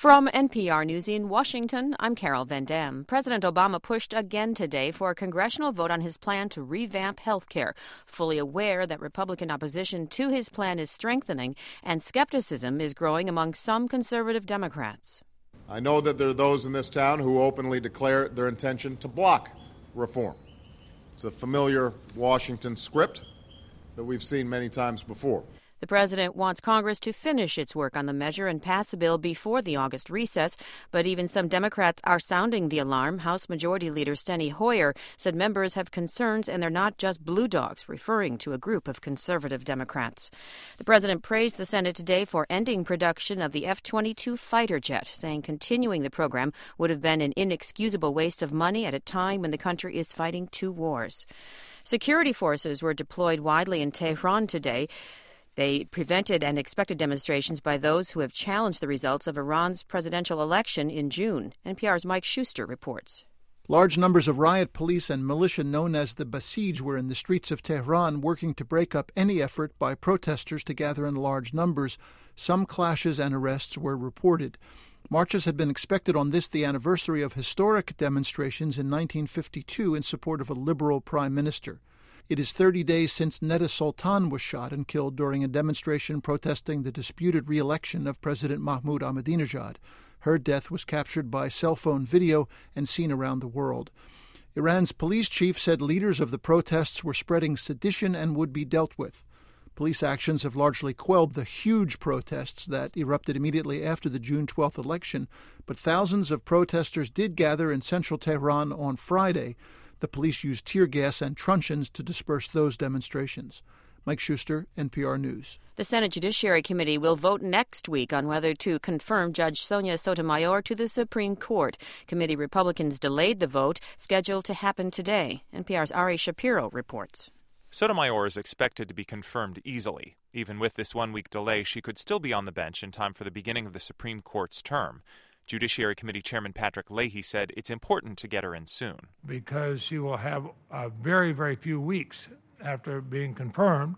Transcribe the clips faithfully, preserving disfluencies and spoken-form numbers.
From N P R News in Washington, I'm Carol Van Dam. President Obama pushed again today for a congressional vote on his plan to revamp health care, fully aware that Republican opposition to his plan is strengthening and skepticism is growing among some conservative Democrats. I know that there are those in this town who openly declare their intention to block reform. It's a familiar Washington script that we've seen many times before. The president wants Congress to finish its work on the measure and pass a bill before the August recess, but even some Democrats are sounding the alarm. House Majority Leader Steny Hoyer said members have concerns and they're not just blue dogs, referring to a group of conservative Democrats. The president praised the Senate today for ending production of the F twenty-two fighter jet, saying continuing the program would have been an inexcusable waste of money at a time when the country is fighting two wars. Security forces were deployed widely in Tehran today. They prevented and expected demonstrations by those who have challenged the results of Iran's presidential election in June. N P R's Mike Schuster reports. Large numbers of riot police and militia known as the Basij were in the streets of Tehran working to break up any effort by protesters to gather in large numbers. Some clashes and arrests were reported. Marches had been expected on this, the anniversary of historic demonstrations in nineteen fifty-two in support of a liberal prime minister. It is thirty days since Neda Soltan was shot and killed during a demonstration protesting the disputed re-election of President Mahmoud Ahmadinejad. Her death was captured by cell phone video and seen around the world. Iran's police chief said leaders of the protests were spreading sedition and would be dealt with. Police actions have largely quelled the huge protests that erupted immediately after the June twelfth election, but thousands of protesters did gather in central Tehran on Friday. The police used tear gas and truncheons to disperse those demonstrations. Mike Schuster, N P R News. The Senate Judiciary Committee will vote next week on whether to confirm Judge Sonia Sotomayor to the Supreme Court. Committee Republicans delayed the vote, scheduled to happen today. N P R's Ari Shapiro reports. Sotomayor is expected to be confirmed easily. Even with this one-week delay, she could still be on the bench in time for the beginning of the Supreme Court's term. Judiciary Committee Chairman Patrick Leahy said it's important to get her in soon. Because she will have a very, very few weeks after being confirmed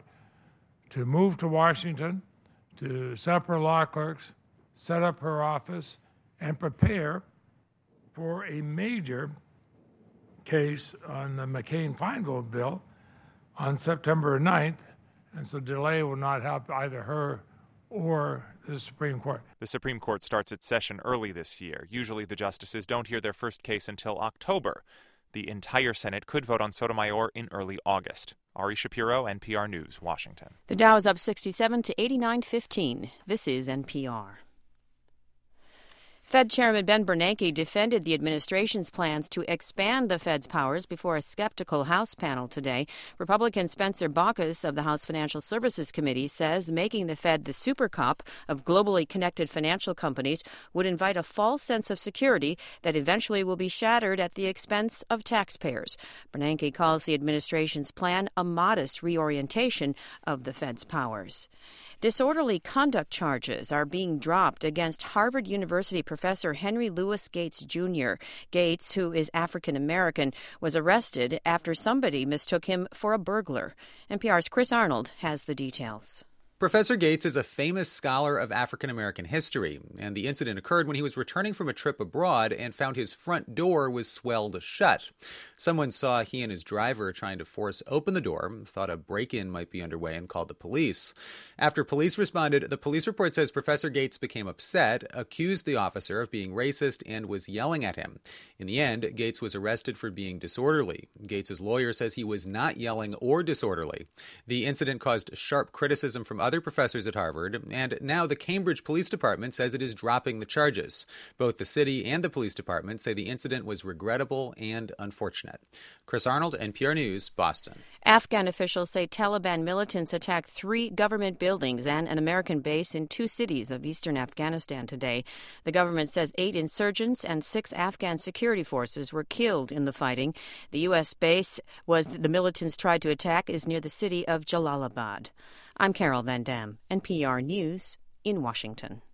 to move to Washington, to set up her law clerks, set up her office, and prepare for a major case on the McCain-Feingold bill on September ninth. And so delay will not help either her or the Supreme Court. The Supreme Court starts its session early this year. Usually the justices don't hear their first case until October. The entire Senate could vote on Sotomayor in early August. Ari Shapiro, N P R News, Washington. The Dow is up sixty-seven to eighty-nine fifteen. This is N P R. Fed Chairman Ben Bernanke defended the administration's plans to expand the Fed's powers before a skeptical House panel today. Republican Spencer Baucus of the House Financial Services Committee says making the Fed the super cop of globally connected financial companies would invite a false sense of security that eventually will be shattered at the expense of taxpayers. Bernanke calls the administration's plan a modest reorientation of the Fed's powers. Disorderly conduct charges are being dropped against Harvard University professor Henry Louis Gates Junior Gates, who is African American, was arrested after somebody mistook him for a burglar. N P R's Chris Arnold has the details. Professor Gates is a famous scholar of African American history, and the incident occurred when he was returning from a trip abroad and found his front door was swelled shut. Someone saw he and his driver trying to force open the door, thought a break-in might be underway, and called the police. After police responded, the police report says Professor Gates became upset, accused the officer of being racist, and was yelling at him. In the end, Gates was arrested for being disorderly. Gates' lawyer says he was not yelling or disorderly. The incident caused sharp criticism from other professors at Harvard, and now the Cambridge Police Department says it is dropping the charges. Both the city and the police department say the incident was regrettable and unfortunate. Chris Arnold, N P R News, Boston. Afghan officials say Taliban militants attacked three government buildings and an American base in two cities of eastern Afghanistan today. The government says eight insurgents and six Afghan security forces were killed in the fighting. The U S base was the militants tried to attack is near the city of Jalalabad. I'm Carol Van Dam, N P R News in Washington.